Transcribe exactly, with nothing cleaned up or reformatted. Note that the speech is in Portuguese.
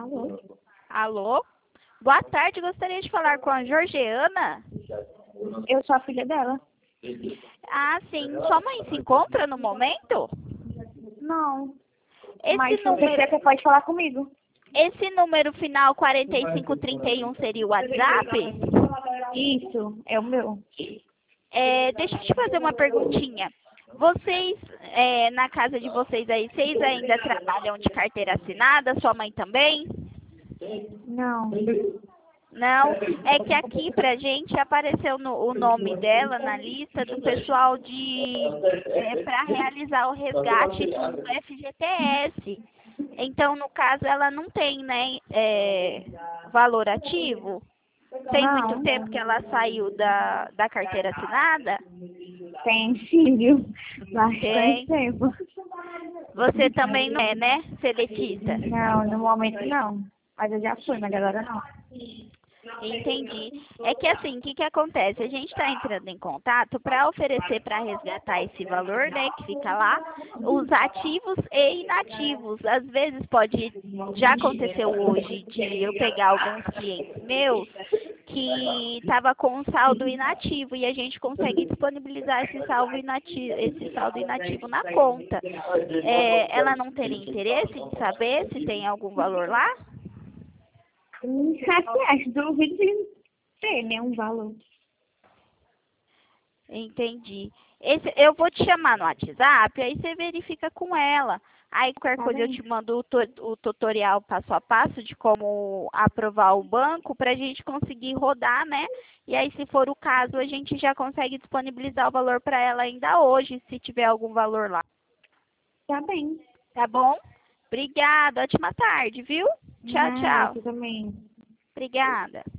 Alô? Alô? Boa tarde, gostaria de falar com a Georgiana. Eu sou a filha dela. Ah, sim. Sua mãe se encontra no momento? Não. Esse Mas se você número, quiser, você pode falar comigo. esse número final quarenta e cinco trinta e um seria o WhatsApp? Isso, é o meu. É, deixa eu te fazer uma perguntinha. Vocês, é, na casa de vocês aí, vocês ainda trabalham de carteira assinada? Sua mãe também? Não. Não, é que aqui pra gente apareceu no, o nome dela na lista do pessoal de é, para realizar o resgate do F G T S. Então, no caso, ela não tem, né, é, valor ativo. Tem muito Não. tempo que ela saiu da, da carteira assinada? Tem filho. Bastante Tem. tempo. Você também não é, né, seletista? Não, no momento não. Mas eu já fui, mas agora não. Entendi. É que assim, o que que acontece? A gente está entrando em contato para oferecer para resgatar esse valor, né, que fica lá, os ativos e inativos. Às vezes pode, já aconteceu hoje de eu pegar alguns clientes meus que estava com um saldo inativo e a gente consegue disponibilizar esse saldo inativo, esse saldo inativo na conta. É, ela não teria interesse em saber se tem algum valor lá? Hum, Assim, acho duvido de ter nenhum valor. Entendi. Esse, eu vou te chamar no WhatsApp, aí você verifica com ela. Aí qualquer Tá coisa eu bem? te mando o, tu- o tutorial passo a passo de como aprovar o banco para a gente conseguir rodar, né? E aí, se for o caso, a gente já consegue disponibilizar o valor para ela ainda hoje, se tiver algum valor lá. Tá bem. Tá bom? Obrigada. Ótima tarde, viu? Tchau, Nada, tchau. você também. Obrigada.